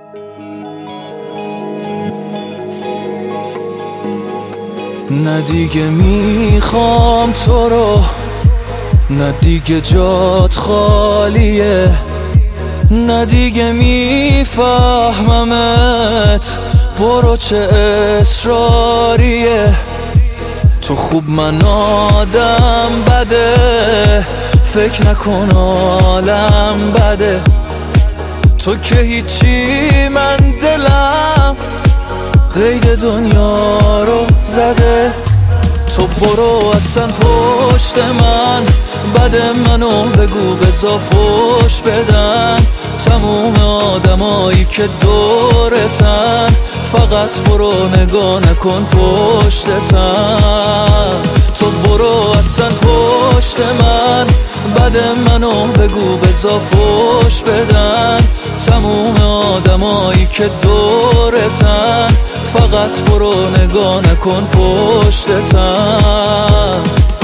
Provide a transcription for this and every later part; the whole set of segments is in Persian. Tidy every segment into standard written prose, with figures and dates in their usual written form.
نه دیگه میخوام تو رو، نه دیگه جات خالیه، نه دیگه میفهممت، برو چه اصراریه. تو خوب من آدم بده، فکر نکن عالم بده. تو که هیچی من دلم قید دنیا رو زده. تو برو اصلا پشت من، بد منو بگو بزا فوش بدن تموم آدمایی که دورتن. فقط برو نگاه نکن پشتتن. تو برو اصلا پشت من، بد منو بگو بزا فوش بدن تموم آدمایی که دورتن. فقط برو نگاه نکن پشتتن.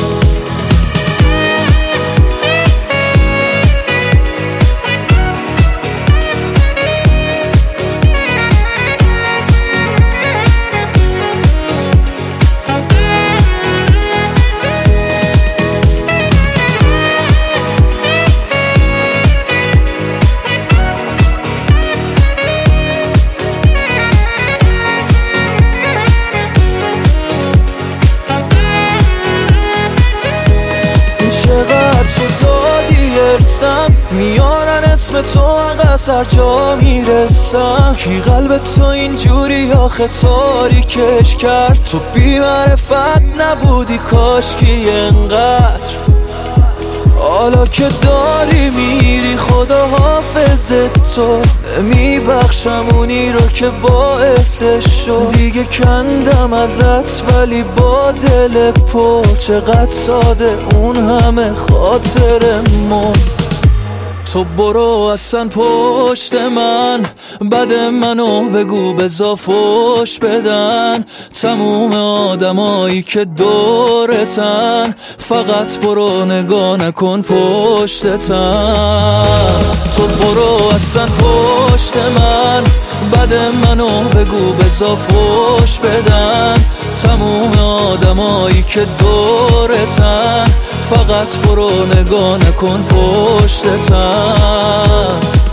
میانن اسم تو اگه سر جا میرسم. کی قلب تو اینجوری آخه تاریکش کرد؟ تو بی معرفت نبودی کاشکی انقدر. حالا که داری میری خدا حافظت، تو میبخشم اونی رو که باعثش شد. دیگه کندم ازت ولی با دل پر، چقدر ساده اون همه خاطر مرد. تو برو اصلا پشت من، بد منو بگو بزا فوش بدن تموم آدمایی که دورتن. فقط برو نگاه نکن پشتتن. تو برو اصلا پشت من، بد منو بگو بزا فوش بدن تموم آدمایی که دورتن. فقط برو نگاه نکن پشتتن.